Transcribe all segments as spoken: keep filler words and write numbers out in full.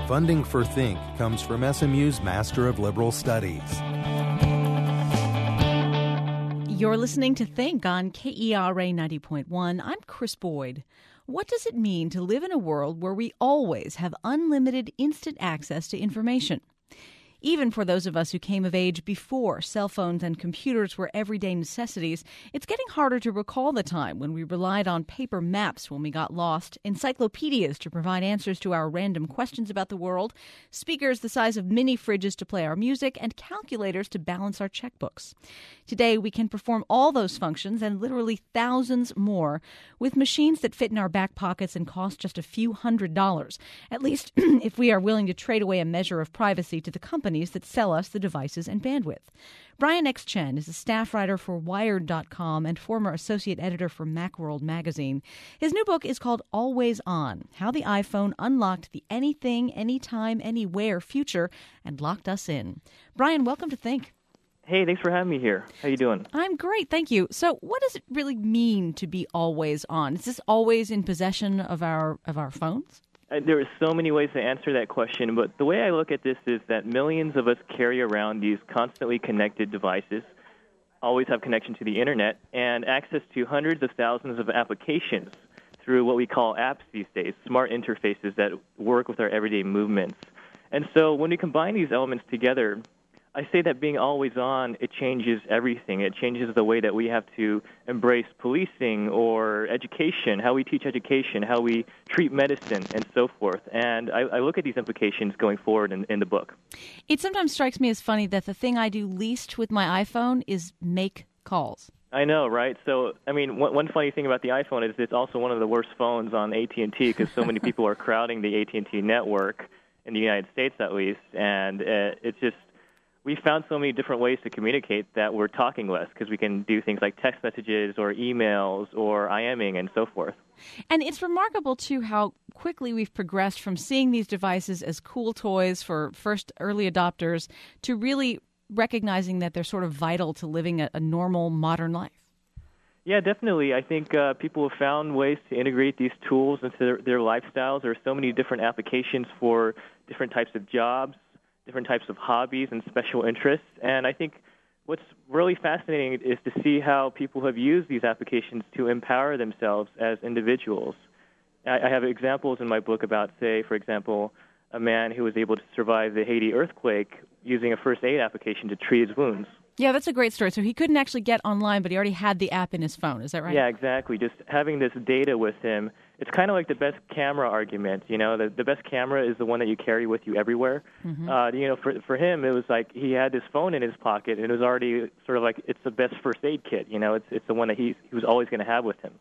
Funding for Think comes from S M U's Master of Liberal Studies. You're listening to Think on K E R A ninety point one. I'm Chris Boyd. What does it mean to live in a world where we always have unlimited instant access to information? Even for those of us who came of age before cell phones and computers were everyday necessities, it's getting harder to recall the time when we relied on paper maps when we got lost, encyclopedias to provide answers to our random questions about the world, speakers the size of mini fridges to play our music, and calculators to balance our checkbooks. Today, we can perform all those functions and literally thousands more with machines that fit in our back pockets and cost just a few hundred dollars, at least if we are willing to trade away a measure of privacy to the company that sell us the devices and bandwidth. Brian X. Chen is a staff writer for Wired dot com and former associate editor for Macworld magazine. His new book is called Always On: How the iPhone Unlocked the Anything, Anytime, Anywhere future and Locked Us In. Brian, welcome to Think. Hey, thanks for having me here. How you doing? I'm great, thank you. So what does it really mean to be always on? Is this always in possession of our of our phones? There are so many ways to answer that question, but the way I look at this is that millions of us carry around these constantly connected devices, always have connection to the Internet, and access to hundreds of thousands of applications through what we call apps these days, smart interfaces that work with our everyday movements. And so when we combine these elements together, I say that being always on, it changes everything. It changes the way that we have to embrace policing or education, how we teach education, how we treat medicine, and so forth. And I, I look at these implications going forward in, in the book. It sometimes strikes me as funny that the thing I do least with my iPhone is make calls. I know, right? So, I mean, one, one funny thing about the iPhone is it's also one of the worst phones on A T and T because so many people are crowding the A T and T network, in the United States at least, and uh, it's just, we found so many different ways to communicate that we're talking less because we can do things like text messages or emails or IMing and so forth. And it's remarkable, too, how quickly we've progressed from seeing these devices as cool toys for first early adopters to really recognizing that they're sort of vital to living a, a normal modern life. Yeah, definitely. I think uh, people have found ways to integrate these tools into their, their lifestyles. There are so many different applications for different types of jobs, different types of hobbies and special interests. And I think what's really fascinating is to see how people have used these applications to empower themselves as individuals. I, I have examples in my book about, say, for example, a man who was able to survive the Haiti earthquake using a first aid application to treat his wounds. Yeah, that's a great story. So he couldn't actually get online, but he already had the app in his phone. Is that right? Yeah, exactly. Just having this data with him, it's kind of like the best camera argument. You know, the, the best camera is the one that you carry with you everywhere. Mm-hmm. Uh, you know, for for him, it was like he had this phone in his pocket, and it was already sort of like it's the best first aid kit. You know, it's it's the one that he he was always going to have with him.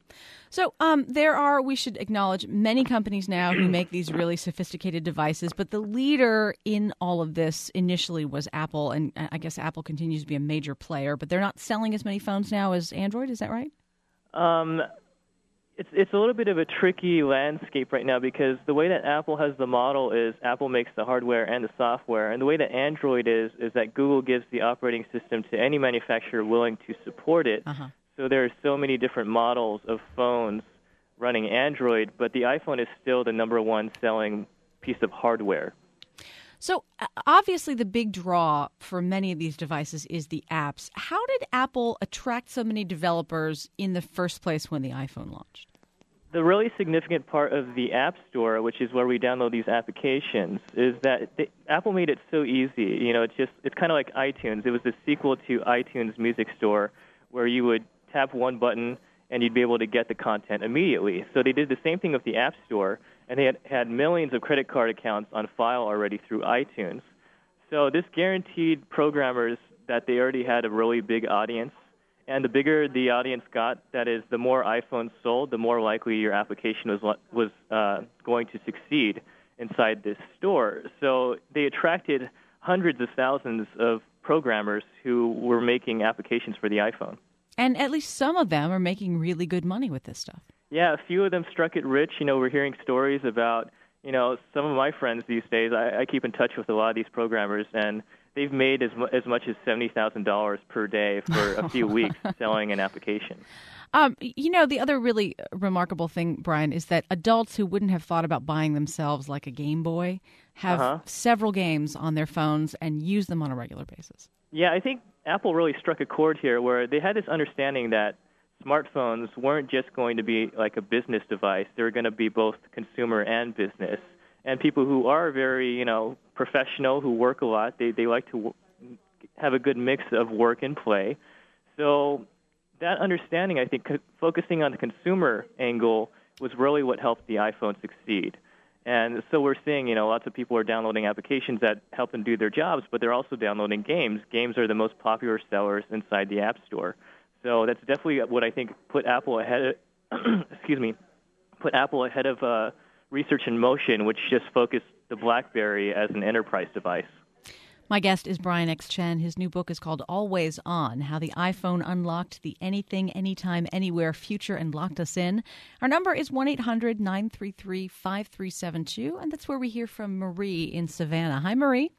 So um, there are, we should acknowledge, many companies now who make these really sophisticated devices, but the leader in all of this initially was Apple, and I guess Apple continues to be a major player, but they're not selling as many phones now as Android, is that right? Um, it's it's a little bit of a tricky landscape right now because the way that Apple has the model is Apple makes the hardware and the software, and the way that Android is is that Google gives the operating system to any manufacturer willing to support it. Uh-huh. So there are so many different models of phones running Android, but the iPhone is still the number one selling piece of hardware. So obviously the big draw for many of these devices is the apps. How did Apple attract so many developers in the first place when the iPhone launched? The really significant part of the App Store, which is where we download these applications, is that they, Apple made it so easy. You know, it's just it's kind of like iTunes. It was the sequel to iTunes Music Store, where you would tap one button and you'd be able to get the content immediately. So they did the same thing with the App Store, and they had, had millions of credit card accounts on file already through iTunes. So this guaranteed programmers that they already had a really big audience, and the bigger the audience got, that is, the more iPhones sold, the more likely your application was was uh, going to succeed inside this store. So they attracted hundreds of thousands of programmers who were making applications for the iPhone. And at least some of them are making really good money with this stuff. Yeah, a few of them struck it rich. You know, we're hearing stories about, you know, some of my friends these days. I, I keep in touch with a lot of these programmers, and they've made as, mu- as much as seventy thousand dollars per day for a few weeks selling an application. Um, you know, the other really remarkable thing, Brian, is that adults who wouldn't have thought about buying themselves like a Game Boy have Uh-huh. several games on their phones and use them on a regular basis. Yeah, I think Apple really struck a chord here where they had this understanding that smartphones weren't just going to be like a business device. They were going to be both consumer and business. And people who are very, you know, professional, who work a lot, they, they like to w- have a good mix of work and play. So that understanding, I think, co- focusing on the consumer angle was really what helped the iPhone succeed. And so we're seeing, you know, lots of people are downloading applications that help them do their jobs, but they're also downloading games. Games are the most popular sellers inside the App Store. So that's definitely what I think put Apple ahead of, excuse me, put Apple ahead of uh, research in motion, which just focused the BlackBerry as an enterprise device. My guest is Brian X. Chen. His new book is called Always On, How the iPhone Unlocked the Anything, Anytime, Anywhere Future and Locked Us In. Our number is one eight hundred nine three three five three seven two, and that's where we hear from Marie in Savannah. Hi, Marie.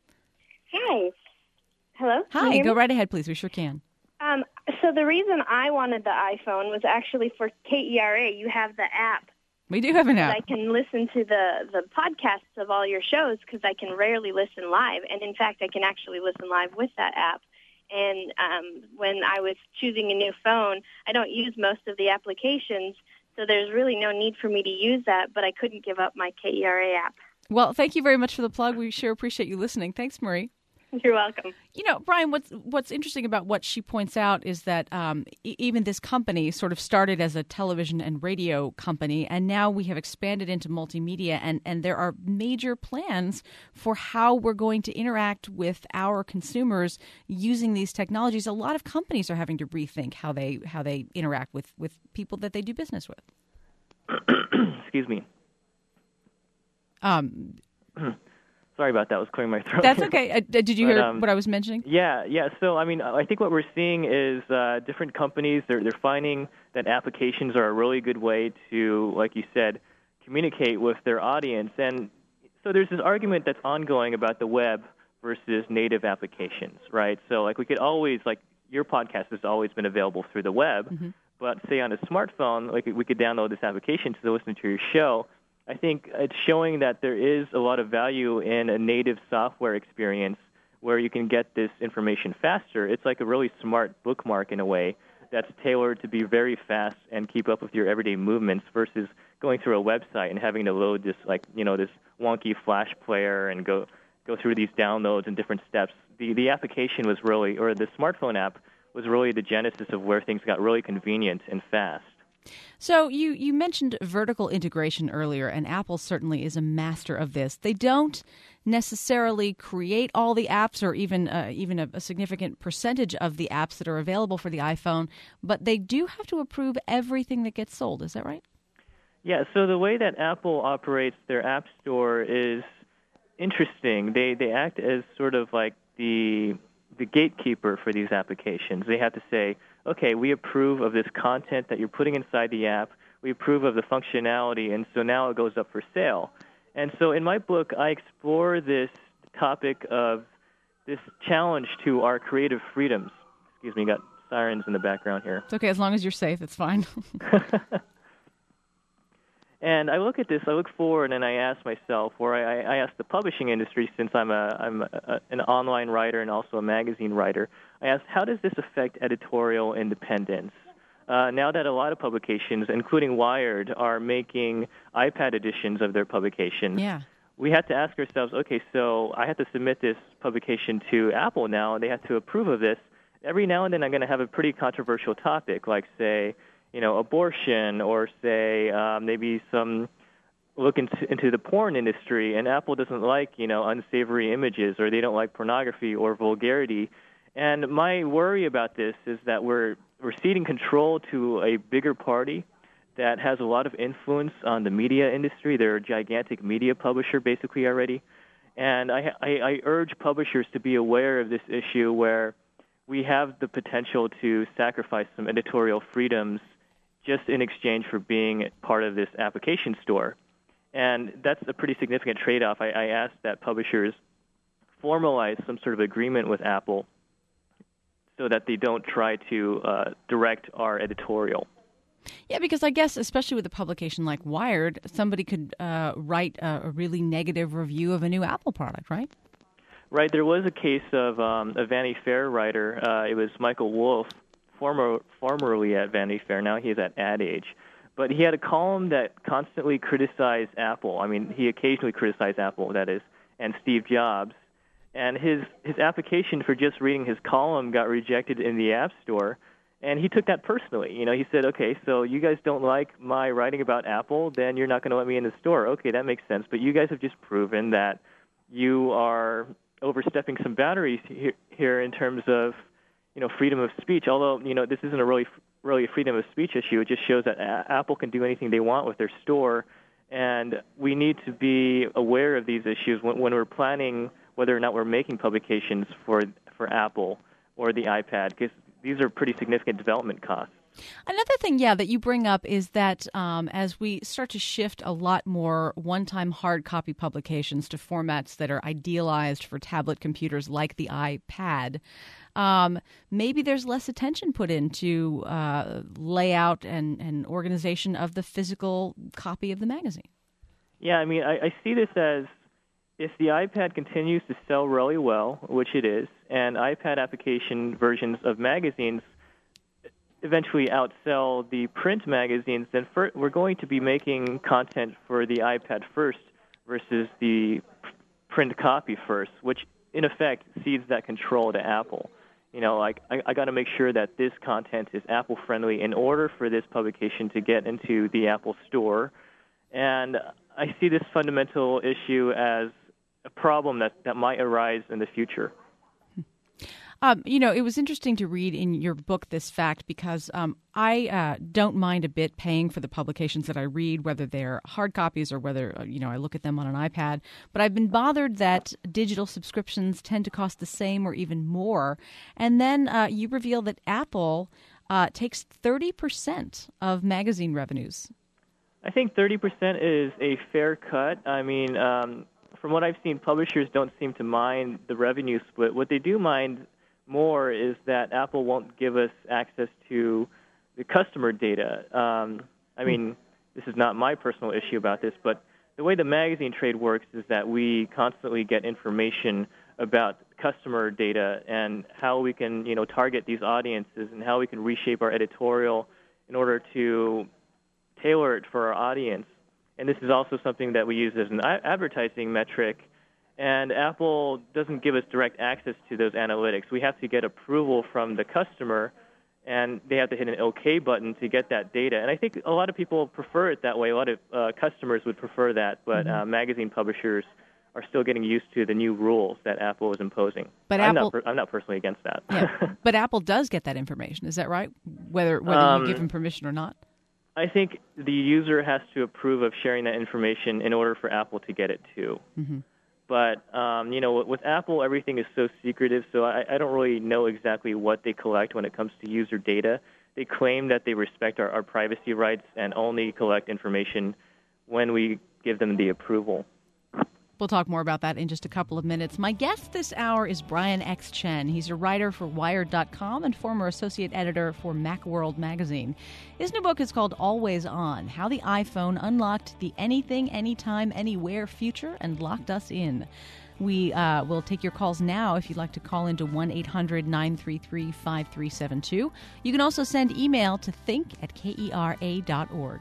Hi. Hello? Can you Hi, hear go me? right ahead, please. We sure can. Um, so the reason I wanted the iPhone was actually for K E R A. You have the app. We do have an I app. can listen to the, the podcasts of all your shows because I can rarely listen live. And, in fact, I can actually listen live with that app. And um, when I was choosing a new phone, I don't use most of the applications, so there's really no need for me to use that, but I couldn't give up my K E R A app. Well, thank you very much for the plug. We sure appreciate you listening. Thanks, Marie. You're welcome. You know, Brian, what's what's interesting about what she points out is that um, e- even this company sort of started as a television and radio company, and now we have expanded into multimedia, and, and there are major plans for how we're going to interact with our consumers using these technologies. A lot of companies are having to rethink how they how they interact with, with people that they do business with. Excuse me. Um, Sorry about that. I was clearing my throat. that's okay. Uh, did you But, hear um, what I was mentioning? Yeah, yeah. So, I mean, I think what we're seeing is uh, different companies, they're, they're finding that applications are a really good way to, like you said, communicate with their audience. And so there's this argument that's ongoing about the web versus native applications, right? So, like, we could always, like, your podcast has always been available through the web, Mm-hmm. but say on a smartphone, like, we could download this application to listen to your show. I think it's showing that there is a lot of value in a native software experience where you can get this information faster. It's like a really smart bookmark in a way that's tailored to be very fast and keep up with your everyday movements versus going through a website and having to load this, like, you know, this wonky flash player and go go through these downloads and different steps. The the application was really, or the smartphone app was really the genesis of where things got really convenient and fast. So you, you mentioned vertical integration earlier, and Apple certainly is a master of this. They don't necessarily create all the apps or even uh, even a, a significant percentage of the apps that are available for the iPhone, but they do have to approve everything that gets sold. Is that right? Yeah, so the way that Apple operates their App Store is interesting. They they act as sort of like the the gatekeeper for these applications. They have to say, okay, we approve of this content that you're putting inside the app. We approve of the functionality, and so now it goes up for sale. And so in my book, I explore this topic of this challenge to our creative freedoms. Excuse me, got sirens in the background here. It's okay. As long as you're safe, it's fine. And I look at this, I look forward, and I ask myself, or I, I ask the publishing industry, since I'm a I'm a, an online writer and also a magazine writer, I ask, how does this affect editorial independence? Uh, now that a lot of publications, including Wired, are making iPad editions of their publications, Yeah. we have to ask ourselves, okay, so I have to submit this publication to Apple now, and they have to approve of this. Every now and then I'm going to have a pretty controversial topic, like, say, you know, abortion, or say um, maybe some look into, into the porn industry, and Apple doesn't like, you know, unsavory images, or they don't like pornography or vulgarity. And my worry about this is that we're we're ceding control to a bigger party that has a lot of influence on the media industry. They're a gigantic media publisher, basically, already. And I, I, I urge publishers to be aware of this issue where we have the potential to sacrifice some editorial freedoms just in exchange for being part of this application store. And that's a pretty significant trade-off. I, I asked that publishers formalize some sort of agreement with Apple so that they don't try to uh, direct our editorial. Yeah, because I guess, especially with a publication like Wired, somebody could uh, write a, a really negative review of a new Apple product, right? Right. There was a case of um, a Vanity Fair writer. Uh, it was Michael Wolff, former, formerly at Vanity Fair. Now he's at Ad Age. But he had a column that constantly criticized Apple. I mean, he occasionally criticized Apple, that is, and Steve Jobs. And his, his application for just reading his column got rejected in the App Store. And he took that personally. You know, he said, okay, so you guys don't like my writing about Apple, then you're not going to let me in the store. Okay, that makes sense. But you guys have just proven that you are overstepping some boundaries here, here in terms of, you know, freedom of speech. Although, you know, this isn't a really really a freedom of speech issue. It just shows that a- Apple can do anything they want with their store, and we need to be aware of these issues when, when we're planning whether or not we're making publications for for Apple or the iPad, because these are pretty significant development costs. Another thing, yeah, that you bring up is that um, as we start to shift a lot more one-time hard copy publications to formats that are idealized for tablet computers like the iPad, um, maybe there's less attention put into uh, layout and, and organization of the physical copy of the magazine. Yeah, I mean, I, I see this as if the iPad continues to sell really well, which it is, and iPad application versions of magazines eventually outsell the print magazines, then for, we're going to be making content for the iPad first versus the print copy first, which in effect cedes that control to Apple. You know, like I, I got to make sure that this content is Apple friendly in order for this publication to get into the Apple Store. And I see this fundamental issue as a problem that, that might arise in the future. Um, you know, it was interesting to read in your book this fact because um, I uh, don't mind a bit paying for the publications that I read, whether they're hard copies or whether, you know, I look at them on an iPad. But I've been bothered that digital subscriptions tend to cost the same or even more. And then uh, you reveal that Apple uh, takes thirty percent of magazine revenues. I think thirty percent is a fair cut. I mean, um, from what I've seen, publishers don't seem to mind the revenue split. What they do mind more is that Apple won't give us access to the customer data. Um, I mean, this is not my personal issue about this, but the way the magazine trade works is that we constantly get information about customer data and how we can, you know, target these audiences and how we can reshape our editorial in order to tailor it for our audience. And this is also something that we use as an advertising metric. And Apple doesn't give us direct access to those analytics. We have to get approval from the customer, and they have to hit an OK button to get that data. And I think a lot of people prefer it that way. A lot of uh, customers would prefer that, but mm-hmm. uh, magazine publishers are still getting used to the new rules that Apple is imposing. But I'm, Apple, not per- I'm not personally against that. Yeah, but Apple does get that information. Is that right? Whether whether um, you give them permission or not? I think the user has to approve of sharing that information in order for Apple to get it too. Mm-hmm. But, um, you know, with Apple, everything is so secretive, so I, I don't really know exactly what they collect when it comes to user data. They claim that they respect our, our privacy rights and only collect information when we give them the approval. We'll talk more about that in just a couple of minutes. My guest this hour is Brian X. Chen. He's a writer for Wired dot com and former associate editor for Macworld magazine. His new book is called Always On, How the iPhone Unlocked the Anything, Anytime, Anywhere future and Locked Us In. We uh, will take your calls now if you'd like to call into one eight hundred nine three three five three seven two. You can also send email to think at K E R A dot org.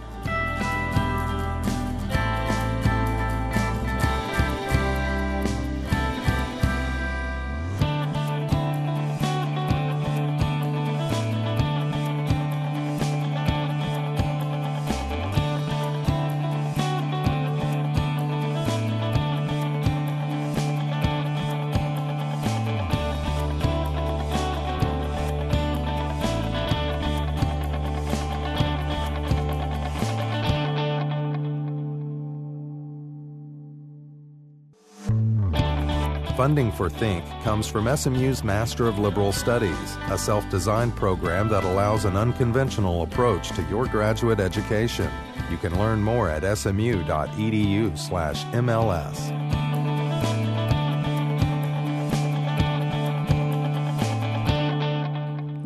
Funding for Think comes from S M U's Master of Liberal Studies, a self-designed program that allows an unconventional approach to your graduate education. You can learn more at smu dot e d u slash M L S.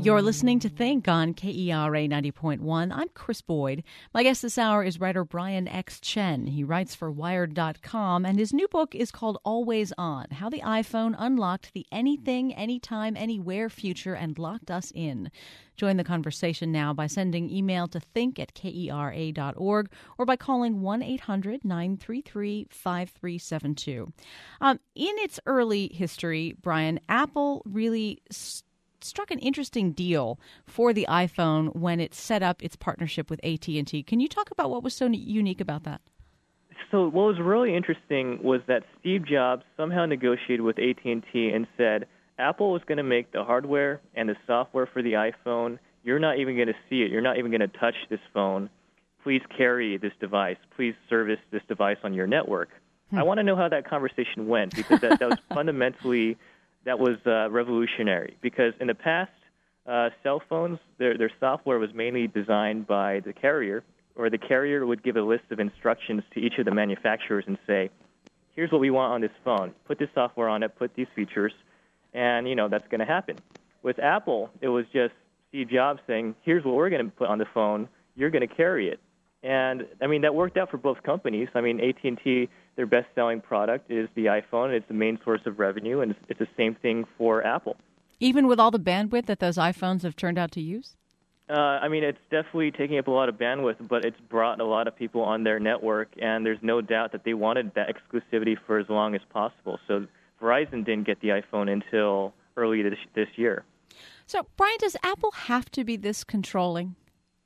You're listening to Think on K E R A ninety point one. I'm Chris Boyd. My guest this hour is writer Brian X. Chen. He writes for Wired dot com, and his new book is called Always On, How the iPhone Unlocked the Anything, Anytime, Anywhere future and Locked Us In. Join the conversation now by sending email to think at K E R A dot org or by calling one eight hundred nine three three five three seven two. Um, in its early history, Brian, Apple really st- struck an interesting deal for the iPhone when it set up its partnership with A T and T. Can you talk about what was so unique about that? So what was really interesting was that Steve Jobs somehow negotiated with A T and T and said Apple was going to make the hardware and the software for the iPhone. You're not even going to see it. You're not even going to touch this phone. Please carry this device. Please service this device on your network. Hmm. I want to know how that conversation went, because that, that was fundamentally... That was uh, revolutionary, because in the past, uh, cell phones, their, their software was mainly designed by the carrier, or the carrier would give a list of instructions to each of the manufacturers and say, here's what we want on this phone. Put this software on it, put these features, and, you know, that's going to happen. With Apple, it was just Steve Jobs saying, here's what we're going to put on the phone. You're going to carry it. And, I mean, that worked out for both companies. I mean, A T and T, their best-selling product is the iPhone. It's the main source of revenue, and it's, it's the same thing for Apple. Even with all the bandwidth that those iPhones have turned out to use? Uh, I mean, it's definitely taking up a lot of bandwidth, but it's brought a lot of people on their network, and there's no doubt that they wanted that exclusivity for as long as possible. So Verizon didn't get the iPhone until early this, this year. So, Brian, does Apple have to be this controlling?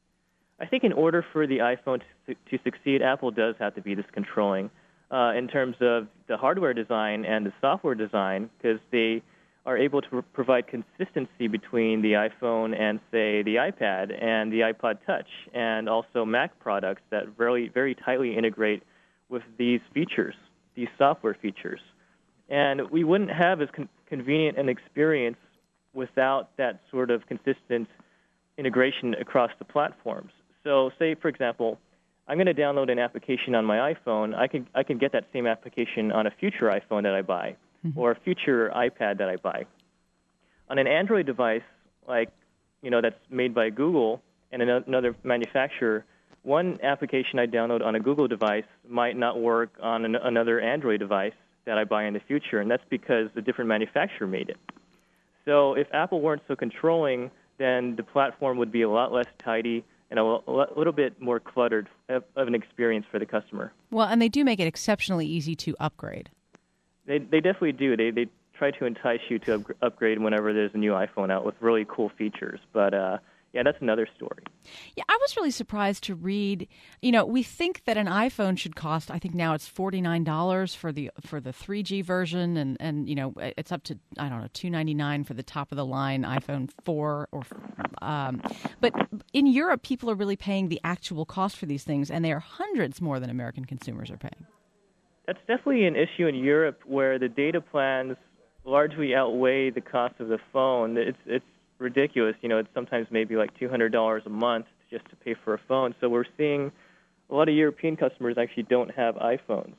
I think in order for the iPhone to, to succeed, Apple does have to be this controlling uh, in terms of the hardware design and the software design, because they are able to provide consistency between the iPhone and, say, the iPad and the iPod Touch, and also Mac products that very, very tightly integrate with these features, these software features. And we wouldn't have as con- convenient an experience without that sort of consistent integration across the platforms. So say, for example, I'm going to download an application on my iPhone. I can I can get that same application on a future iPhone that I buy, mm-hmm. or a future iPad that I buy. On an Android device, like, you know, that's made by Google and another manufacturer, one application I download on a Google device might not work on an, another Android device that I buy in the future, and that's because a different manufacturer made it. So if Apple weren't so controlling, then the platform would be a lot less tidy and a little bit more cluttered of an experience for the customer. Well, and they do make it exceptionally easy to upgrade. They they definitely do. They they try to entice you to up- upgrade whenever there's a new iPhone out with really cool features. But uh, yeah, that's another story. Yeah, I was really surprised to read. You know, we think that an iPhone should cost, I think now it's forty-nine dollars for the for the three G version, and, and you know, it's up to, I don't know, two hundred ninety-nine dollars for the top of the line iPhone four. Or, um, but in Europe, people are really paying the actual cost for these things, and they are hundreds more than American consumers are paying. That's definitely an issue in Europe, where the data plans largely outweigh the cost of the phone. It's it's ridiculous. You know, it's sometimes maybe like two hundred dollars a month just to pay for a phone. So we're seeing a lot of European customers actually don't have iPhones.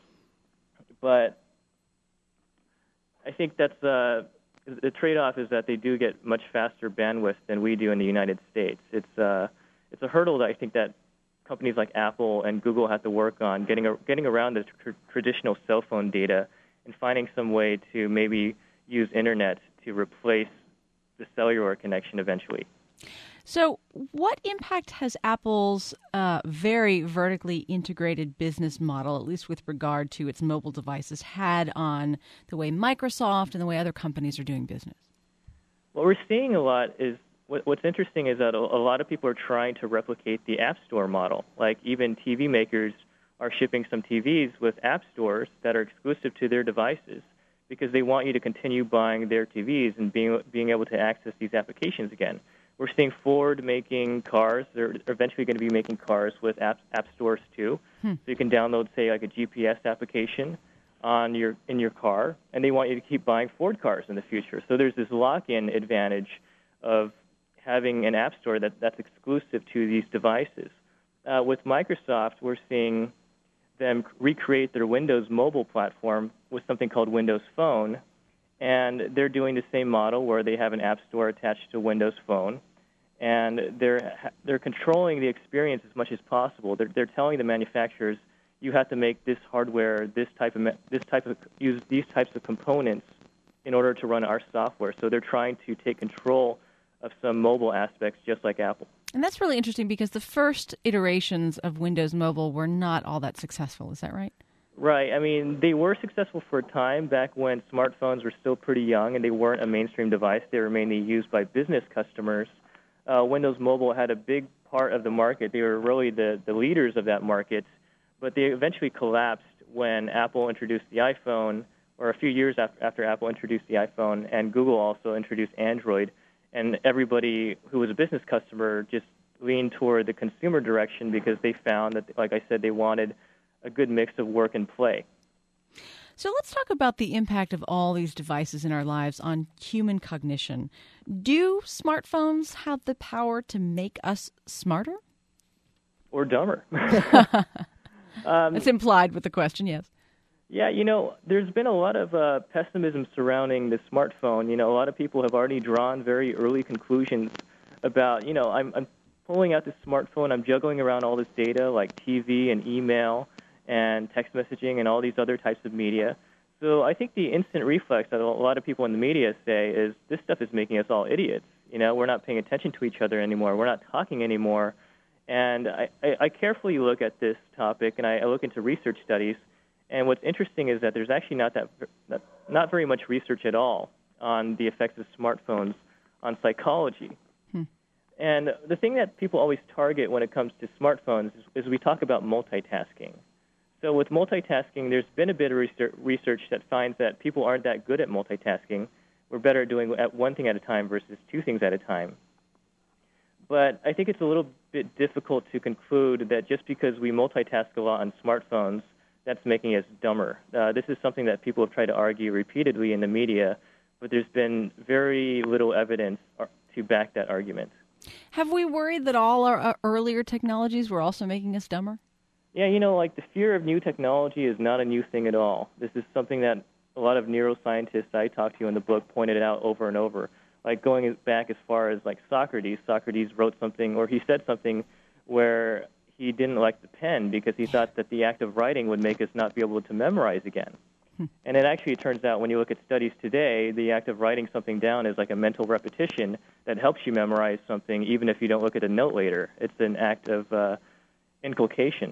But I think that's uh, the trade-off is that they do get much faster bandwidth than we do in the United States. It's uh, it's a hurdle that I think that companies like Apple and Google have to work on, getting a, getting around the tr- traditional cell phone data and finding some way to maybe use internet to replace the cellular connection eventually. So what impact has Apple's uh, very vertically integrated business model, at least with regard to its mobile devices, had on the way Microsoft and the way other companies are doing business? What we're seeing a lot is, what, what's interesting is that a, a lot of people are trying to replicate the App Store model. Like even T V makers are shipping some T Vs with app stores that are exclusive to their devices, because they want you to continue buying their T Vs and being being able to access these applications again. We're seeing Ford making cars. They're eventually going to be making cars with app, app stores too. Hmm. So you can download, say, like a G P S application on your in your car, and they want you to keep buying Ford cars in the future. So there's this lock-in advantage of having an app store that, that's exclusive to these devices. Uh, with Microsoft, we're seeing them recreate their Windows mobile platform with something called Windows Phone, and they're doing the same model where they have an app store attached to Windows Phone, and they're they're controlling the experience as much as possible. They're they're telling the manufacturers, you have to make this hardware, this type of this type of use these types of components in order to run our software. So they're trying to take control of some mobile aspects, just like Apple. And that's really interesting because the first iterations of Windows Mobile were not all that successful. Is that right? Right. I mean, they were successful for a time back when smartphones were still pretty young and they weren't a mainstream device. They were mainly used by business customers. Uh, Windows Mobile had a big part of the market. They were really the, the leaders of that market, but they eventually collapsed when Apple introduced the iPhone, or a few years after, after Apple introduced the iPhone, and Google also introduced Android. And everybody who was a business customer just leaned toward the consumer direction because they found that, like I said, they wanted a good mix of work and play. So let's talk about the impact of all these devices in our lives on human cognition. Do smartphones have the power to make us smarter? Or dumber. um, That's implied with the question, yes. Yeah, you know, there's been a lot of uh, pessimism surrounding the smartphone. You know, a lot of people have already drawn very early conclusions about, you know, I'm, I'm pulling out this smartphone, I'm juggling around all this data like T V and email and text messaging and all these other types of media. So I think the instant reflex that a lot of people in the media say is this stuff is making us all idiots. You know, we're not paying attention to each other anymore. We're not talking anymore. And I, I, I carefully look at this topic, and I, I look into research studies. And what's interesting is that there's actually not that not, not very much research at all on the effects of smartphones on psychology. Hmm. And the thing that people always target when it comes to smartphones is, is we talk about multitasking. So with multitasking, there's been a bit of research that finds that people aren't that good at multitasking. We're better at doing at one thing at a time versus two things at a time. But I think it's a little bit difficult to conclude that just because we multitask a lot on smartphones, that's making us dumber. Uh, this is something that people have tried to argue repeatedly in the media, but there's been very little evidence to back that argument. Have we worried that all our uh, earlier technologies were also making us dumber? Yeah, you know, like the fear of new technology is not a new thing at all. This is something that a lot of neuroscientists I talked to in the book pointed out over and over. Like going back as far as like Socrates, Socrates wrote something, or he said something where he didn't like the pen because he thought that the act of writing would make us not be able to memorize again. Hmm. And it actually turns out when you look at studies today, the act of writing something down is like a mental repetition that helps you memorize something even if you don't look at a note later. It's an act of uh, inculcation.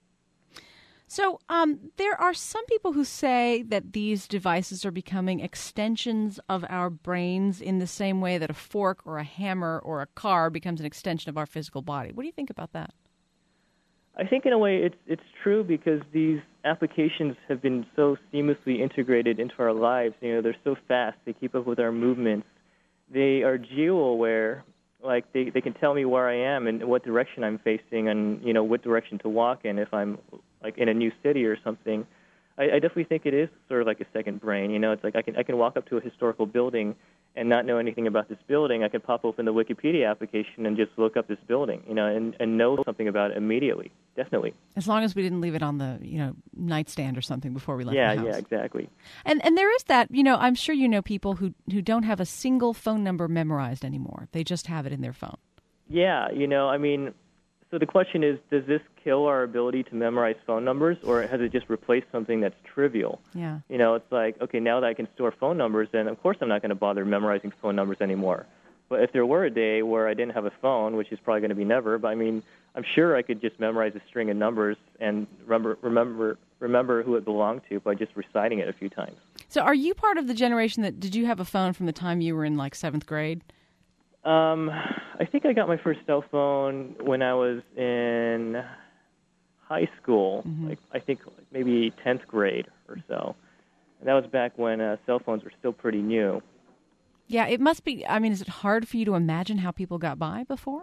So um, there are some people who say that these devices are becoming extensions of our brains in the same way that a fork or a hammer or a car becomes an extension of our physical body. What do you think about that? I think in a way it's it's true because these applications have been so seamlessly integrated into our lives. You know, they're so fast. They keep up with our movements. They are geo-aware. Like they, they can tell me where I am and what direction I'm facing and, you know, what direction to walk in if I'm like in a new city or something. I, I definitely think it is sort of like a second brain. You know, it's like I can I can walk up to a historical building and not know anything about this building. I could pop open the Wikipedia application and just look up this building, you know, and, and know something about it immediately. Definitely. As long as we didn't leave it on the, you know, nightstand or something before we left yeah, the house. Yeah, exactly. And and there is that, you know, I'm sure you know people who, who don't have a single phone number memorized anymore. They just have it in their phone. Yeah, you know, I mean, so the question is, does this kill our ability to memorize phone numbers, or has it just replaced something that's trivial? Yeah. You know, it's like, okay, now that I can store phone numbers, then of course I'm not going to bother memorizing phone numbers anymore. But if there were a day where I didn't have a phone, which is probably going to be never, but I mean, I'm sure I could just memorize a string of numbers and remember remember remember who it belonged to by just reciting it a few times. So are you part of the generation that, did you have a phone from the time you were in like seventh grade? Um, I think I got my first cell phone when I was in high school, mm-hmm. like I think like maybe tenth grade or so. And that was back when uh, cell phones were still pretty new. Yeah, it must be. I mean, is it hard for you to imagine how people got by before?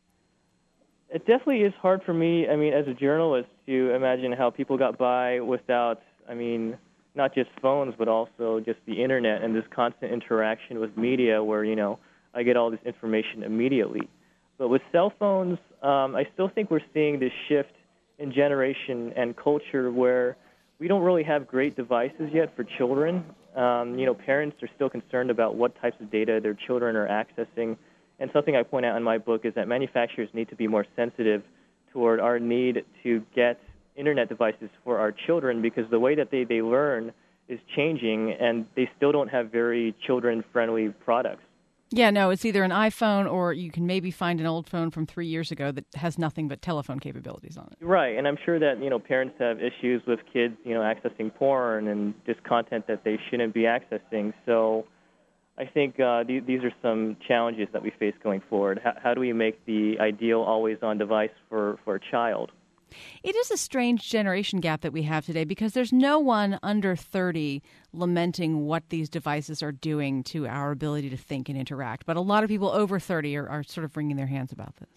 It definitely is hard for me, I mean, as a journalist, to imagine how people got by without, I mean, not just phones, but also just the Internet and this constant interaction with media where, you know, I get all this information immediately. But with cell phones, um, I still think we're seeing this shift in generation and culture where we don't really have great devices yet for children. Um, you know, parents are still concerned about what types of data their children are accessing And something I point out in my book is that manufacturers need to be more sensitive toward our need to get Internet devices for our children, because the way that they, they learn is changing, and they still don't have very children-friendly products. Yeah, no, it's either an iPhone or you can maybe find an old phone from three years ago that has nothing but telephone capabilities on it. Right, and I'm sure that, you know, parents have issues with kids, you know, accessing porn and just content that they shouldn't be accessing. So I think uh, th- these are some challenges that we face going forward. How, how do we make the ideal always-on device for, for a child? It is a strange generation gap that we have today, because there's no one under thirty lamenting what these devices are doing to our ability to think and interact. But a lot of people over thirty are, are sort of wringing their hands about this.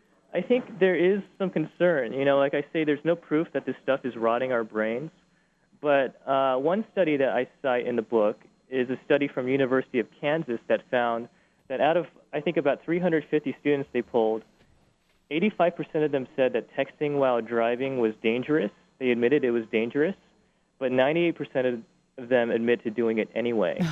I think there is some concern. You know, like I say, there's no proof that this stuff is rotting our brains. But uh, one study that I cite in the book is a study from University of Kansas that found that out of, I think, about three hundred fifty students they polled, eighty-five percent of them said that texting while driving was dangerous. They admitted it was dangerous, but ninety-eight percent of them admit to doing it anyway.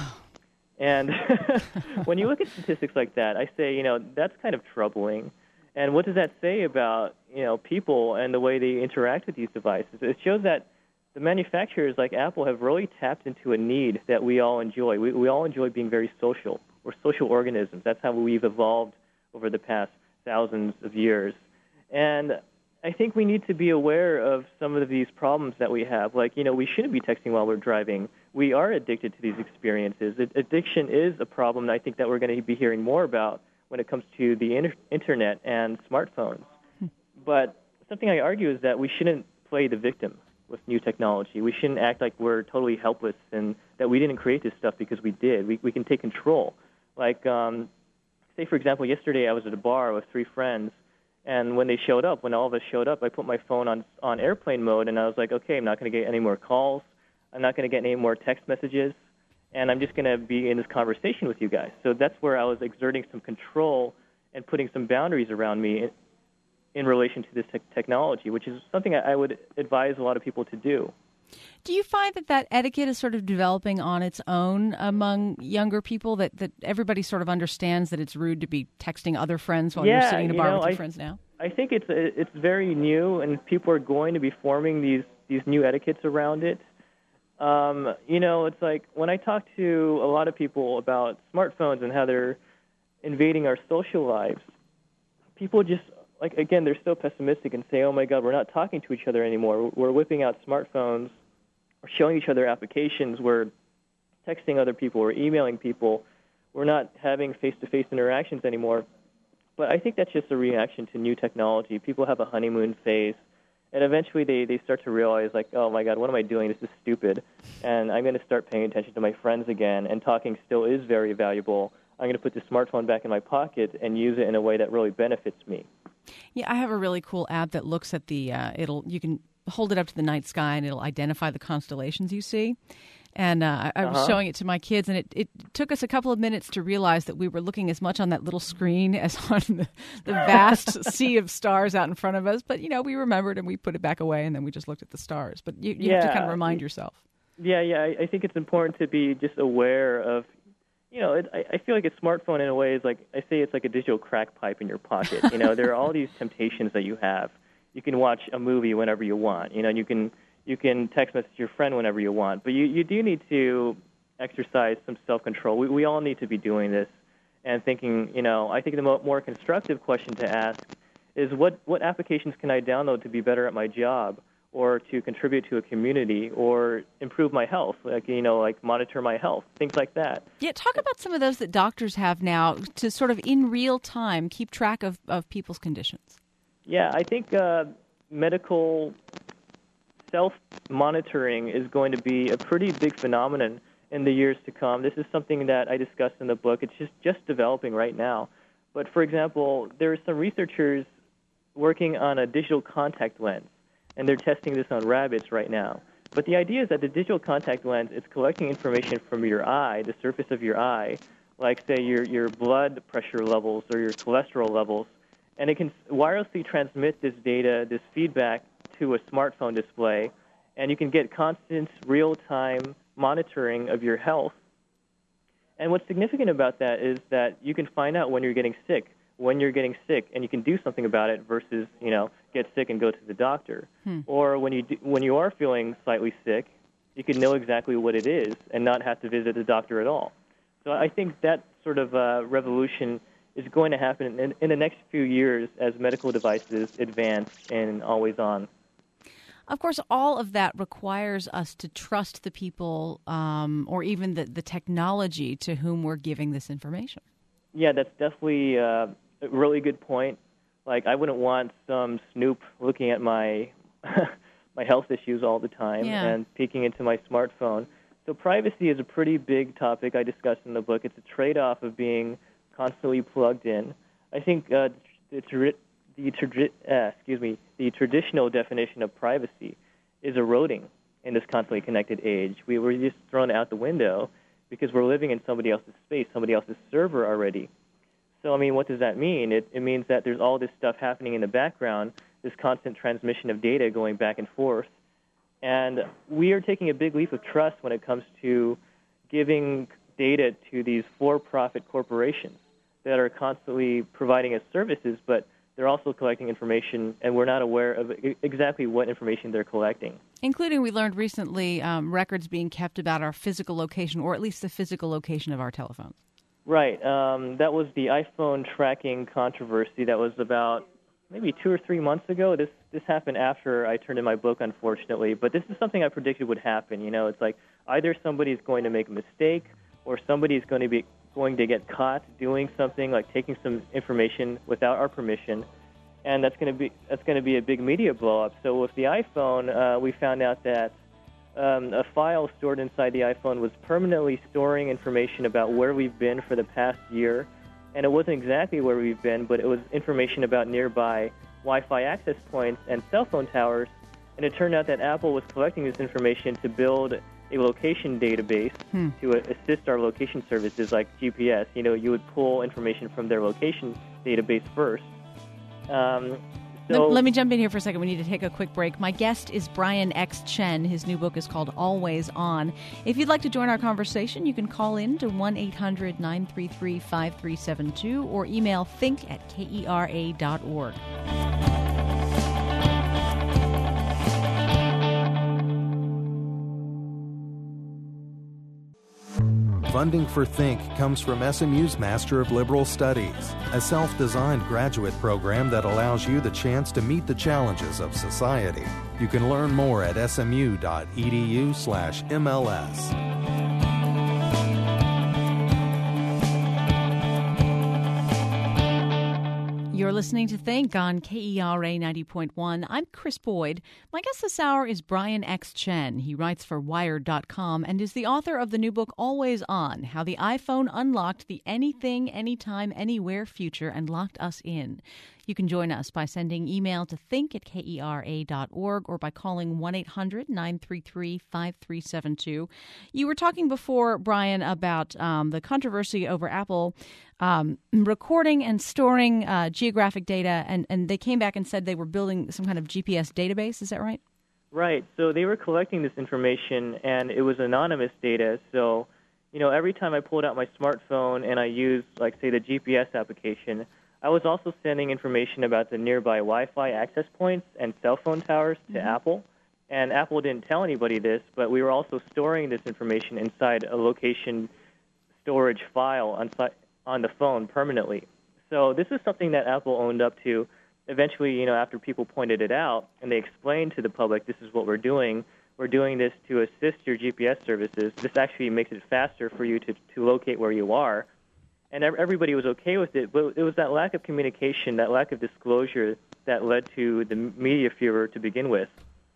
And when you look at statistics like that, I say, you know, that's kind of troubling. And what does that say about, you know, people and the way they interact with these devices? It shows that the manufacturers like Apple have really tapped into a need that we all enjoy. We, we all enjoy being very social. We're social organisms. That's how we've evolved over the past thousands of years. And I think we need to be aware of some of these problems that we have. Like, you know, we shouldn't be texting while we're driving. We are addicted to these experiences. Addiction is a problem that I think that we're going to be hearing more about when it comes to the inter- internet and smartphones. Hmm. But something I argue is that we shouldn't play the victim with new technology. We shouldn't act like we're totally helpless and that we didn't create this stuff because we did. We, we can take control. Like, um, say, for example, yesterday I was at a bar with three friends, and when they showed up, when all of us showed up, I put my phone on on airplane mode, and I was like, okay, I'm not going to get any more calls. I'm not going to get any more text messages, and I'm just going to be in this conversation with you guys. So that's where I was exerting some control and putting some boundaries around me in, in relation to this te- technology, which is something I, I would advise a lot of people to do. Do you find that that etiquette is sort of developing on its own among younger people, that, that everybody sort of understands that it's rude to be texting other friends while yeah, you're sitting in a bar you know, with your I, friends now? I think it's it's very new, and people are going to be forming these, these new etiquettes around it. Um, you know, it's like when I talk to a lot of people about smartphones and how they're invading our social lives, people just, like, again, they're so pessimistic and say, oh, my God, we're not talking to each other anymore. We're whipping out smartphones. We're showing each other applications. We're texting other people. We're emailing people. We're not having face-to-face interactions anymore. But I think that's just a reaction to new technology. People have a honeymoon phase, and eventually they, they start to realize, like, oh, my God, what am I doing? This is stupid. And I'm going to start paying attention to my friends again, and talking still is very valuable. I'm going to put the smartphone back in my pocket and use it in a way that really benefits me. Yeah, I have a really cool app that looks at the, uh, it'll, you can hold it up to the night sky and it'll identify the constellations you see. And uh, I, I was uh-huh. showing it to my kids, and it, it took us a couple of minutes to realize that we were looking as much on that little screen as on the, the vast sea of stars out in front of us. But, you know, we remembered and we put it back away, and then we just looked at the stars. But you, you yeah. have to kind of remind yourself. Yeah, yeah, I, I think it's important to be just aware of, you know, it, I, I feel like a smartphone in a way is like, I say it's like a digital crack pipe in your pocket. You know, there are all these temptations that you have. You can watch a movie whenever you want, you know, and you can you can text message your friend whenever you want. But you, you do need to exercise some self-control. We, we all need to be doing this and thinking, you know, I think the mo- more constructive question to ask is what, what applications can I download to be better at my job, or to contribute to a community, or improve my health, like, you know, like monitor my health, things like that. Yeah, talk about some of those that doctors have now to sort of in real time keep track of, of people's conditions. Yeah, I think uh, medical self-monitoring is going to be a pretty big phenomenon in the years to come. This is something that I discussed in the book. It's just, just developing right now. But, for example, there are some researchers working on a digital contact lens, and they're testing this on rabbits right now. But the idea is that the digital contact lens is collecting information from your eye, the surface of your eye, like, say, your, your blood pressure levels or your cholesterol levels, and it can wirelessly transmit this data, this feedback, to a smartphone display, and you can get constant, real-time monitoring of your health. And what's significant about that is that you can find out when you're getting sick, when you're getting sick, and you can do something about it versus, you know, get sick and go to the doctor. Hmm. Or when you do, when you are feeling slightly sick, you can know exactly what it is and not have to visit the doctor at all. So I think that sort of uh, revolution is going to happen in, in the next few years as medical devices advance and always on. Of course, all of that requires us to trust the people um, or even the, the technology to whom we're giving this information. Yeah, that's definitely uh, a really good point. Like, I wouldn't want some snoop looking at my my health issues all the time yeah. and peeking into my smartphone. So privacy is a pretty big topic I discussed in the book. It's a trade-off of being constantly plugged in. I think uh, the, tra- the tra- uh, excuse me, the traditional definition of privacy is eroding in this constantly connected age. We were just thrown out the window because we're living in somebody else's space, somebody else's server already. So, I mean, what does that mean? It, it means that there's all this stuff happening in the background, this constant transmission of data going back and forth. And we are taking a big leap of trust when it comes to giving data to these for-profit corporations that are constantly providing us services, but they're also collecting information, and we're not aware of exactly what information they're collecting. Including, we learned recently, um, records being kept about our physical location, or at least the physical location of our telephones. Right. Um, that was the iPhone tracking controversy that was about maybe two or three months ago. This this happened after I turned in my book, unfortunately. But this is something I predicted would happen. You know, it's like either somebody's going to make a mistake or somebody's going to be going to get caught doing something like taking some information without our permission, and that's going to be that's going to be a big media blow-up. So with the iPhone, uh, we found out that um, a file stored inside the iPhone was permanently storing information about where we've been for the past year. And it wasn't exactly where we've been, but it was information about nearby Wi-Fi access points and cell phone towers. And it turned out that Apple was collecting this information to build a location database hmm. to assist our location services like G P S. You know, you would pull information from their location database first. Um, so let, let me jump in here for a second. We need to take a quick break. My guest is Brian X. Chen. His new book is called Always On. If you'd like to join our conversation, you can call in to one eight hundred nine three three five three seven two or email think at kera dot org. Funding for Think comes from S M U's Master of Liberal Studies, a self-designed graduate program that allows you the chance to meet the challenges of society. You can learn more at smu.edu slash MLS. You're listening to Think on K E R A ninety point one. I'm Chris Boyd. My guest this hour is Brian X. Chen. He writes for Wired dot com and is the author of the new book Always On, How the iPhone Unlocked the Anything, Anytime, Anywhere future and Locked Us In. You can join us by sending email to think at kera dot org or by calling one eight hundred nine three three five three seven two. You were talking before, Brian, about um, the controversy over Apple um, recording and storing uh, geographic data, and, and they came back and said they were building some kind of G P S database. Is that right? Right. So they were collecting this information, and it was anonymous data. So, you know, every time I pulled out my smartphone and I used, like, say, the G P S application, I was also sending information about the nearby Wi-Fi access points and cell phone towers to mm-hmm. Apple. And Apple didn't tell anybody this, but we were also storing this information inside a location storage file on, on the phone permanently. So this is something that Apple owned up to. Eventually, you know, after people pointed it out and they explained to the public, this is what we're doing, we're doing this to assist your G P S services. This actually makes it faster for you to, to locate where you are. And everybody was okay with it, but it was that lack of communication, that lack of disclosure that led to the media furor to begin with.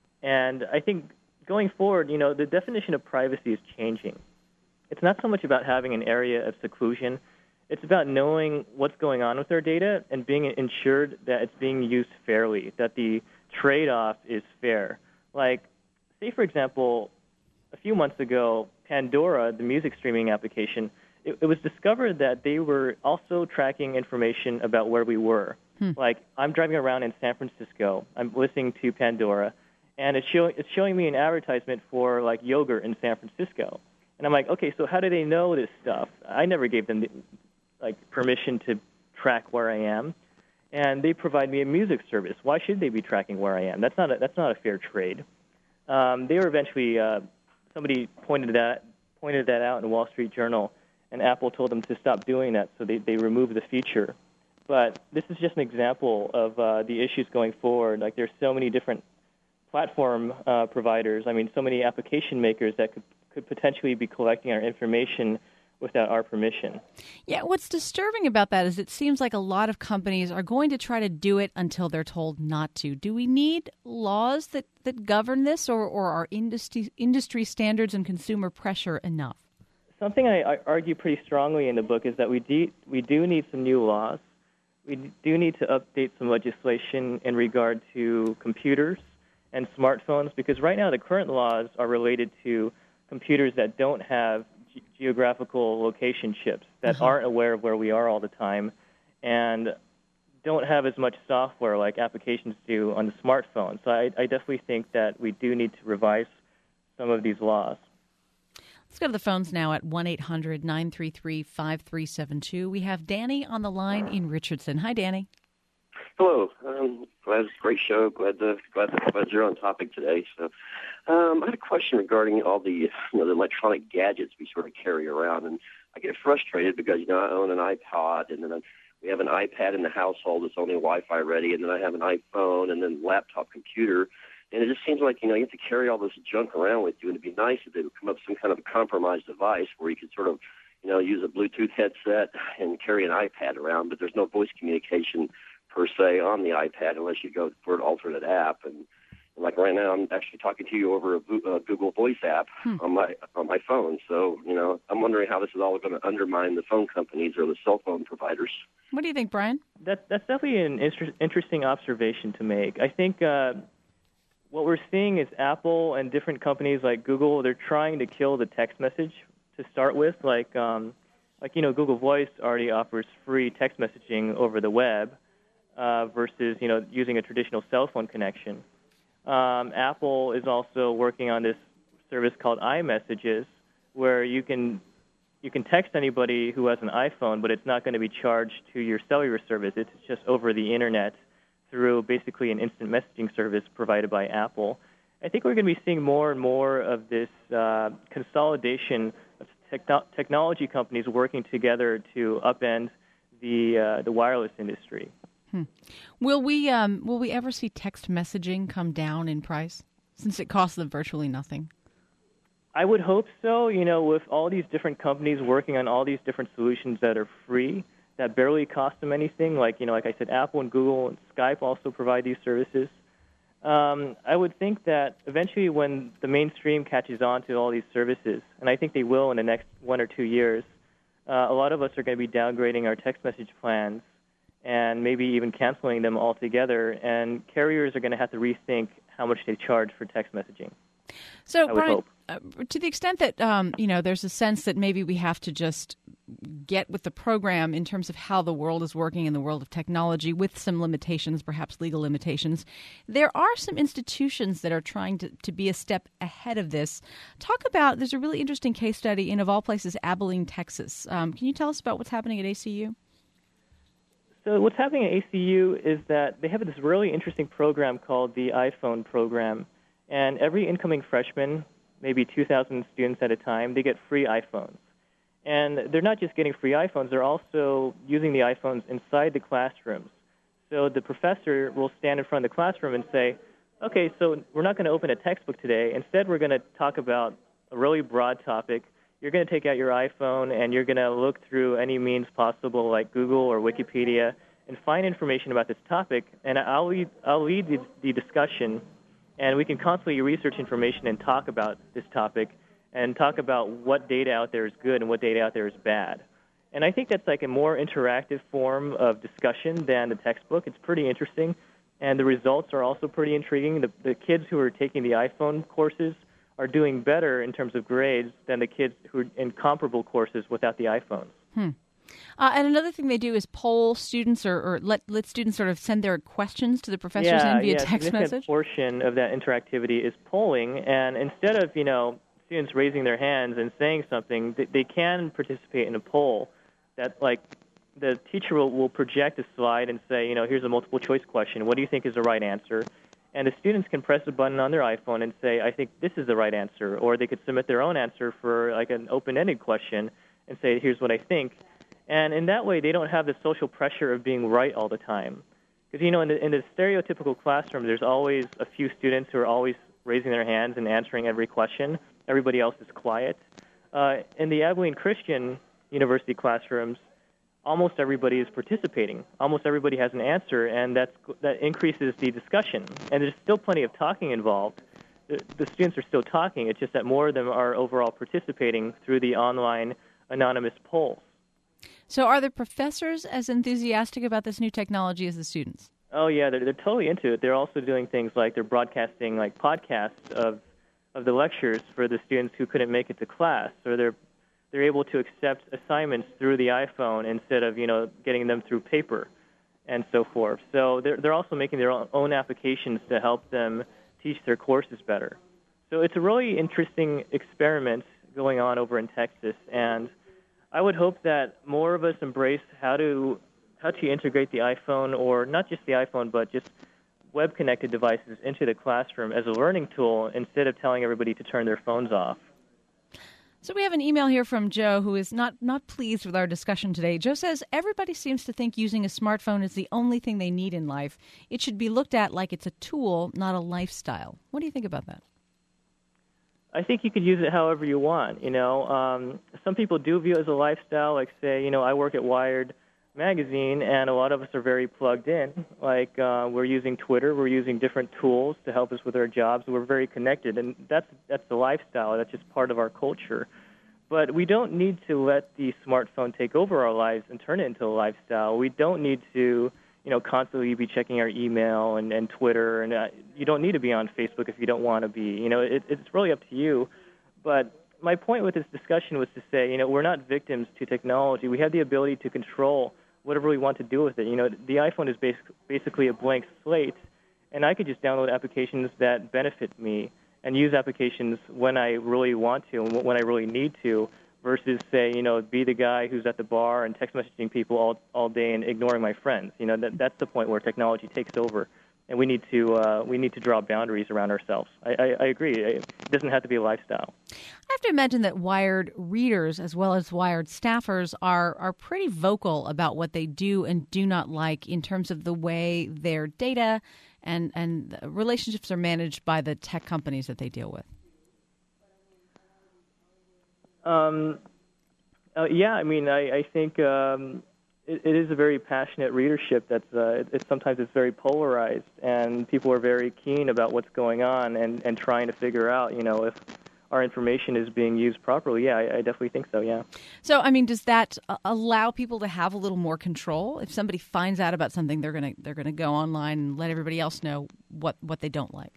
And I think going forward, you know, the definition of privacy is changing. It's not so much about having an area of seclusion. It's about knowing what's going on with our data and being ensured that it's being used fairly, that the trade-off is fair. Like, say, for example, a few months ago, Pandora, the music streaming application, It, it was discovered that they were also tracking information about where we were. Hmm. Like, I'm driving around in San Francisco. I'm listening to Pandora, and it's, show, it's showing me an advertisement for, like, yogurt in San Francisco. And I'm like, okay, so how do they know this stuff? I never gave them, like, permission to track where I am. And they provide me a music service. Why should they be tracking where I am? That's not a, that's not a fair trade. Um, they were eventually, uh, somebody pointed that, pointed that out in the Wall Street Journal, and Apple told them to stop doing that, so they, they removed the feature. But this is just an example of uh, the issues going forward. Like, there's so many different platform uh, providers, I mean, so many application makers that could, could potentially be collecting our information without our permission. Yeah, what's disturbing about that is it seems like a lot of companies are going to try to do it until they're told not to. Do we need laws that, that govern this, or, or are industry, industry standards and consumer pressure enough? Something I, I argue pretty strongly in the book is that we, de- we do need some new laws. We do need to update some legislation in regard to computers and smartphones, because right now the current laws are related to computers that don't have ge- geographical location chips, that uh-huh. aren't aware of where we are all the time, and don't have as much software like applications do on the smartphone. So I, I definitely think that we do need to revise some of these laws. Let's go to the phones now at one eight hundred nine three three five three seven two. We have Danny on the line in Richardson. Hi, Danny. Hello. Um, glad it's a great show. Glad to, glad to, glad you're on topic today. So, um, I had a question regarding all the you know the electronic gadgets we sort of carry around, and I get frustrated because you know I own an iPod, and then we have an iPad in the household that's only Wi-Fi ready, and then I have an iPhone, and then laptop computer. And it just seems like, you know, you have to carry all this junk around with you, and it'd be nice if they would come up with some kind of a compromised device where you could sort of, you know, use a Bluetooth headset and carry an iPad around, but there's no voice communication per se on the iPad unless you go for an alternate app. And, and like right now, I'm actually talking to you over a, a Google Voice app hmm. on my on my phone. So, you know, I'm wondering how this is all going to undermine the phone companies or the cell phone providers. What do you think, Brian? That, that's definitely an inter- interesting observation to make. I think... Uh, What we're seeing is Apple and different companies like Google, they're trying to kill the text message to start with. Like, um, like you know, Google Voice already offers free text messaging over the web uh, versus, you know, using a traditional cell phone connection. Um, Apple is also working on this service called iMessages, where you can you can text anybody who has an iPhone, but it's not going to be charged to your cellular service. It's just over the Internet, through basically an instant messaging service provided by Apple. I think we're going to be seeing more and more of this uh, consolidation of techno- technology companies working together to upend the uh, the wireless industry. Hmm. Will we um, will we ever see text messaging come down in price, since it costs them virtually nothing? I would hope so. You know, with all these different companies working on all these different solutions that are free, that barely cost them anything, like, you know, like I said, Apple and Google and Skype also provide these services. Um, I would think that eventually when the mainstream catches on to all these services, and I think they will in the next one or two years, uh, a lot of us are going to be downgrading our text message plans and maybe even canceling them altogether, and carriers are going to have to rethink how much they charge for text messaging. So, Brian, uh, to the extent that, um, you know, there's a sense that maybe we have to just get with the program in terms of how the world is working in the world of technology, with some limitations, perhaps legal limitations, there are some institutions that are trying to, to be a step ahead of this. Talk about, there's a really interesting case study in, of all places, Abilene, Texas. Um, can you tell us about what's happening at A C U? So what's happening at A C U is that they have this really interesting program called the iPhone program. And every incoming freshman, maybe two thousand students at a time, they get free iPhones. And they're not just getting free iPhones, they're also using the iPhones inside the classrooms. So the professor will stand in front of the classroom and say, okay, so we're not going to open a textbook today. Instead, we're going to talk about a really broad topic. You're going to take out your iPhone and you're going to look through any means possible like Google or Wikipedia and find information about this topic. And I'll lead, I'll lead the, the discussion. And we can constantly research information and talk about this topic and talk about what data out there is good and what data out there is bad. And I think that's like a more interactive form of discussion than the textbook. It's pretty interesting, and the results are also pretty intriguing. The, the kids who are taking the iPhone courses are doing better in terms of grades than the kids who are in comparable courses without the iPhones. Hmm. Uh, and another thing they do is poll students or, or let let students sort of send their questions to the professors yeah, in via yeah, text message. Yeah, a significant portion of that interactivity is polling. And instead of, you know, students raising their hands and saying something, they, they can participate in a poll that, like, the teacher will, will project a slide and say, you know, here's a multiple choice question. What do you think is the right answer? And the students can press a button on their iPhone and say, I think this is the right answer. Or they could submit their own answer for, like, an open-ended question and say, here's what I think. And in that way, they don't have the social pressure of being right all the time. Because, you know, in the, in the stereotypical classroom, there's always a few students who are always raising their hands and answering every question. Everybody else is quiet. Uh, in the Abilene Christian University classrooms, almost everybody is participating. Almost everybody has an answer, and that's, that increases the discussion. And there's still plenty of talking involved. The, the students are still talking. It's just that more of them are overall participating through the online anonymous polls. So are the professors as enthusiastic about this new technology as the students? Oh, yeah, they're, they're totally into it. They're also doing things like they're broadcasting like podcasts of of the lectures for the students who couldn't make it to class, or they're they're able to accept assignments through the iPhone instead of, you know, getting them through paper and so forth. So they're they're also making their own applications to help them teach their courses better. So it's a really interesting experiment going on over in Texas, and I would hope that more of us embrace how to how to integrate the iPhone, or not just the iPhone, but just web-connected devices into the classroom as a learning tool instead of telling everybody to turn their phones off. So we have an email here from Joe, who is not, not pleased with our discussion today. Joe says, everybody seems to think using a smartphone is the only thing they need in life. It should be looked at like it's a tool, not a lifestyle. What do you think about that? I think you could use it however you want. You know, um, some people do view it as a lifestyle. Like, say, you know, I work at Wired Magazine, and a lot of us are very plugged in. Like, uh, we're using Twitter, we're using different tools to help us with our jobs. We're very connected, and that's that's the lifestyle. That's just part of our culture. But we don't need to let the smartphone take over our lives and turn it into a lifestyle. We don't need to, you know, constantly be checking our email and, and Twitter, and uh, you don't need to be on Facebook if you don't want to be. You know, it, it's really up to you. But my point with this discussion was to say, you know, we're not victims to technology. We have the ability to control whatever we want to do with it. You know, the iPhone is basic, basically a blank slate, and I could just download applications that benefit me and use applications when I really want to and when I really need to, versus, say, you know, be the guy who's at the bar and text messaging people all all day and ignoring my friends. You know, that that's the point where technology takes over, and we need to uh, we need to draw boundaries around ourselves. I, I, I agree. It doesn't have to be a lifestyle. I have to imagine that Wired readers as well as Wired staffers are are pretty vocal about what they do and do not like in terms of the way their data and, and relationships are managed by the tech companies that they deal with. Um, uh, yeah, I mean, I, I think um, it, it is a very passionate readership. That's uh, it, it's sometimes it's very polarized, and people are very keen about what's going on and, and trying to figure out, you know, if our information is being used properly. Yeah, I, I definitely think so, yeah. So, I mean, does that allow people to have a little more control? If somebody finds out about something, they're going to they're going to go online and let everybody else know what, what they don't like.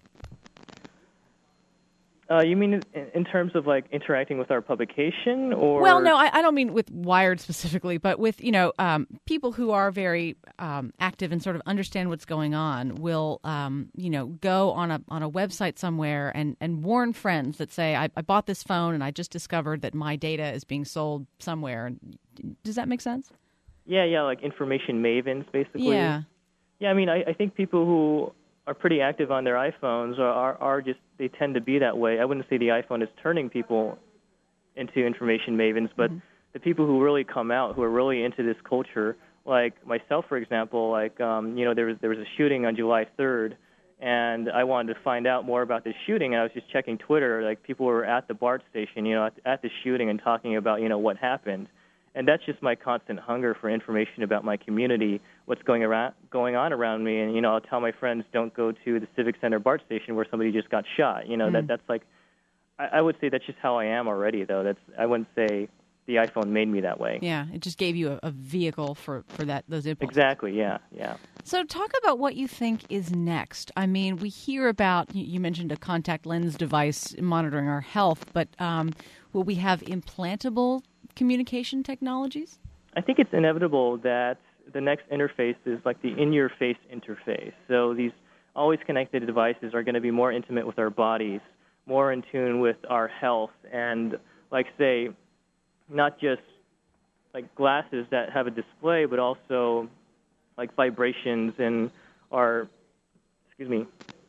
Uh, you mean in, in terms of, like, interacting with our publication? Or Well, no, I, I don't mean with Wired specifically, but with, you know, um, people who are very um, active and sort of understand what's going on will, um, you know, go on a on a website somewhere and, and warn friends that say, I, I bought this phone and I just discovered that my data is being sold somewhere. Does that make sense? Yeah, yeah, like information mavens, basically. Yeah. Yeah, I mean, I, I think people who are pretty active on their iPhones are, are, are just, they tend to be that way. I wouldn't say the iPhone is turning people into information mavens, but mm-hmm. the people who really come out, who are really into this culture, like myself, for example, like, um, you know, there was, there was a shooting on July third, and I wanted to find out more about this shooting, and I was just checking Twitter. Like, people were at the BART station, you know, at, at the shooting and talking about, you know, what happened. And that's just my constant hunger for information about my community, what's going around, going on around me. And, you know, I'll tell my friends, don't go to the Civic Center BART station where somebody just got shot. You know, mm. that that's like, I, I would say that's just how I am already, though. That's I wouldn't say the iPhone made me that way. Yeah, it just gave you a, a vehicle for, for that those impulses. Exactly, yeah, yeah. So talk about what you think is next. I mean, we hear about, you mentioned a contact lens device monitoring our health, but um, will we have implantable communication technologies? I think it's inevitable that the next interface is like the in-your-face interface. So these always connected devices are going to be more intimate with our bodies, more in tune with our health and, like, say, not just like glasses that have a display, but also like vibrations in our, excuse me,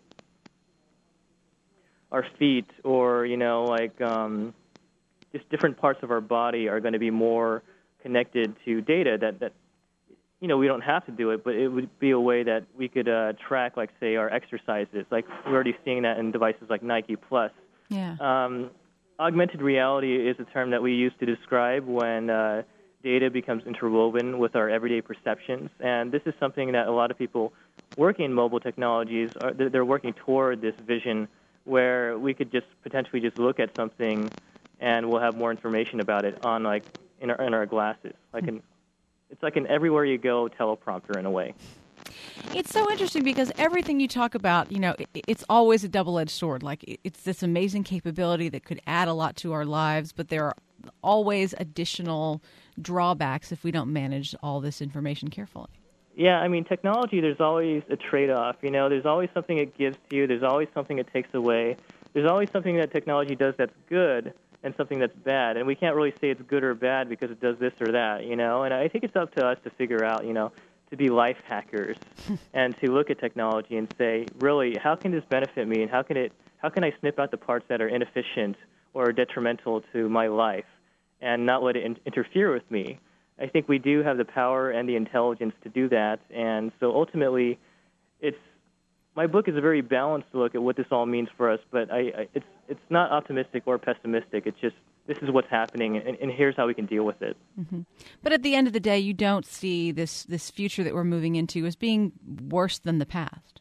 our feet, or, you know, like um, just different parts of our body are going to be more connected to data that, that, you know, we don't have to do it, but it would be a way that we could uh, track, like, say, our exercises. Like, we're already seeing that in devices like Nike Plus. Yeah. Um, augmented reality is a term that we use to describe when uh, data becomes interwoven with our everyday perceptions. And this is something that a lot of people working in mobile technologies, are, they're working toward this vision where we could just potentially just look at something and we'll have more information about it on, like, in our, in our glasses, like an It's like an everywhere you go teleprompter in a way. It's so interesting because everything you talk about, you know, it's always a double-edged sword. Like, it's this amazing capability that could add a lot to our lives, but there are always additional drawbacks if we don't manage all this information carefully. Yeah, I mean, technology, there's always a trade-off. You know, there's always something it gives to you. There's always something it takes away. There's always something that technology does that's good and something that's bad. And we can't really say it's good or bad because it does this or that, you know. And I think it's up to us to figure out, you know, to be life hackers and to look at technology and say, really, how can this benefit me, and how can it, how can I snip out the parts that are inefficient or detrimental to my life and not let it in- interfere with me? I think we do have the power and the intelligence to do that. And so ultimately, it's my book is a very balanced look at what this all means for us, but I, I, it's it's not optimistic or pessimistic. It's just, this is what's happening, and, and here's how we can deal with it. Mm-hmm. But at the end of the day, you don't see this, this future that we're moving into as being worse than the past.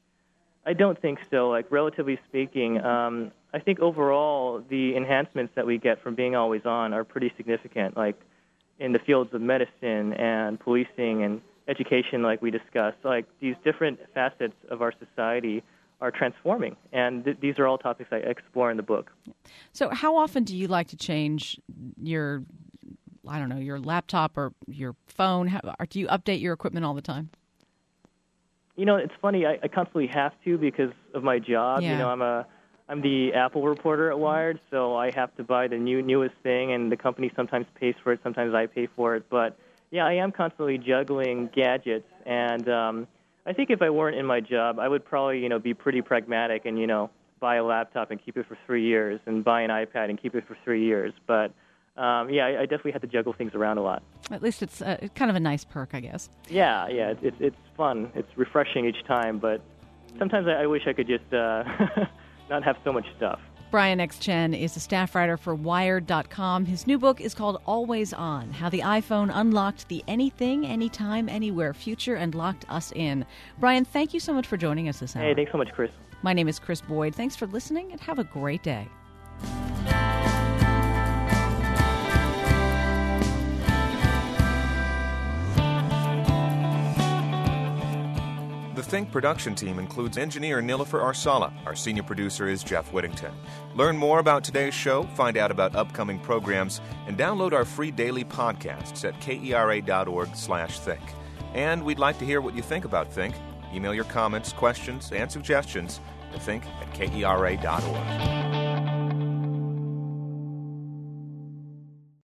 I don't think so. Like, relatively speaking, um, I think overall the enhancements that we get from being always on are pretty significant, like in the fields of medicine and policing and education, like we discussed. Like, these different facets of our society are transforming, and th- these are all topics I explore in the book. So how often do you like to change your, I don't know, your laptop or your phone? How, or do you update your equipment all the time? You know, it's funny. I, I constantly have to because of my job. Yeah. You know, I'm a I'm the Apple reporter at Wired, so I have to buy the new newest thing, and the company sometimes pays for it, sometimes I pay for it. But yeah, I am constantly juggling gadgets, and um, I think if I weren't in my job, I would probably, you know, be pretty pragmatic and, you know, buy a laptop and keep it for three years and buy an iPad and keep it for three years. But, um, yeah, I, I definitely have to juggle things around a lot. At least it's uh, kind of a nice perk, I guess. Yeah, yeah, it's it's, it's fun. It's refreshing each time, but sometimes I, I wish I could just uh, not have so much stuff. Brian X. Chen is a staff writer for Wired dot com. His new book is called Always On, How the iPhone Unlocked the Anything, Anytime, Anywhere Future and Locked Us In. Brian, thank you so much for joining us this hour. Hey, thanks so much, Chris. My name is Chris Boyd. Thanks for listening, and have a great day. The Think production team includes engineer Nilofer Arsala. Our senior producer is Jeff Whittington. Learn more about today's show, find out about upcoming programs, and download our free daily podcasts at kera.org slash think. And we'd like to hear what you think about Think. Email your comments, questions, and suggestions to think at kera dot org.